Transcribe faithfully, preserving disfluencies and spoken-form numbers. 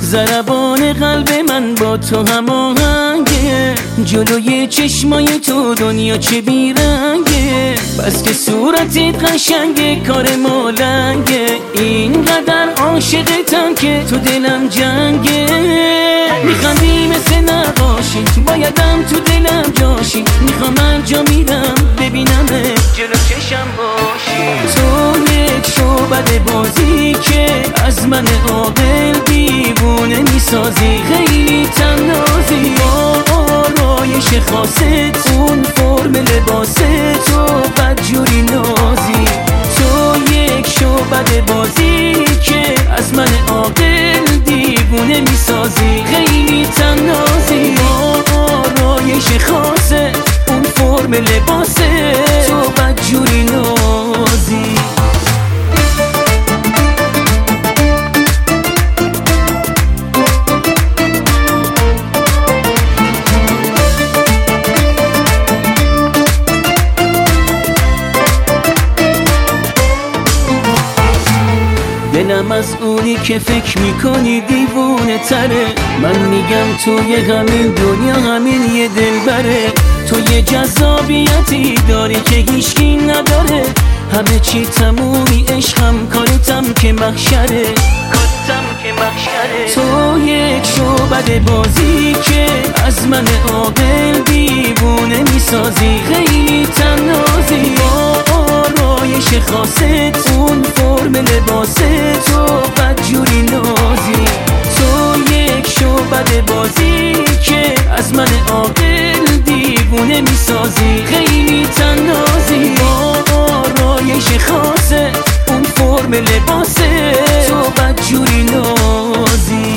ضربان قلب من با تو هماهنگه، جلوی چشمای تو دنیا چه بیرنگه. بس که صورتت قشنگه کار مالنگه، اینقدر عاشقتم که تو دلم جنگه. میخندی مثل نقاشی، بایدم تو دلم جاشی، میخوام هر جا میرم ببینم جلو چشم باشی. تو یک شعبده بازی که از من عاقل دیوونه میسازی، خیلی تنازی با آرایش خاصت، اون فرم لباست تو بدجوری نازی. تو یک شعبده بازی که از من عاقل دیوونه میسازی، خیلی تنازی با آرایش خاصت، اون فرم لباست تو بدجوری نازی. دلم از اونی که فکر میکنی دیوونه تره، من میگم توی همین دنیا همین یه دلبره. تو یه جذابیتی داری که هیچکی نداره، همه چی تمومی عشقم کارتم که محشره، کارتم که محشره. تو یک شعبده بازی که از من عاقل دیوونه میسازی، خیلی تنازی با آرایش خاصت، اون فرم لباست تو بدجوری نازی. تو یک شعبده بازی که از من عاقل دیوونه میسازی، خیلی تنازی با آرایش خاصت، اون فرم لباست تو بدجوری نازی.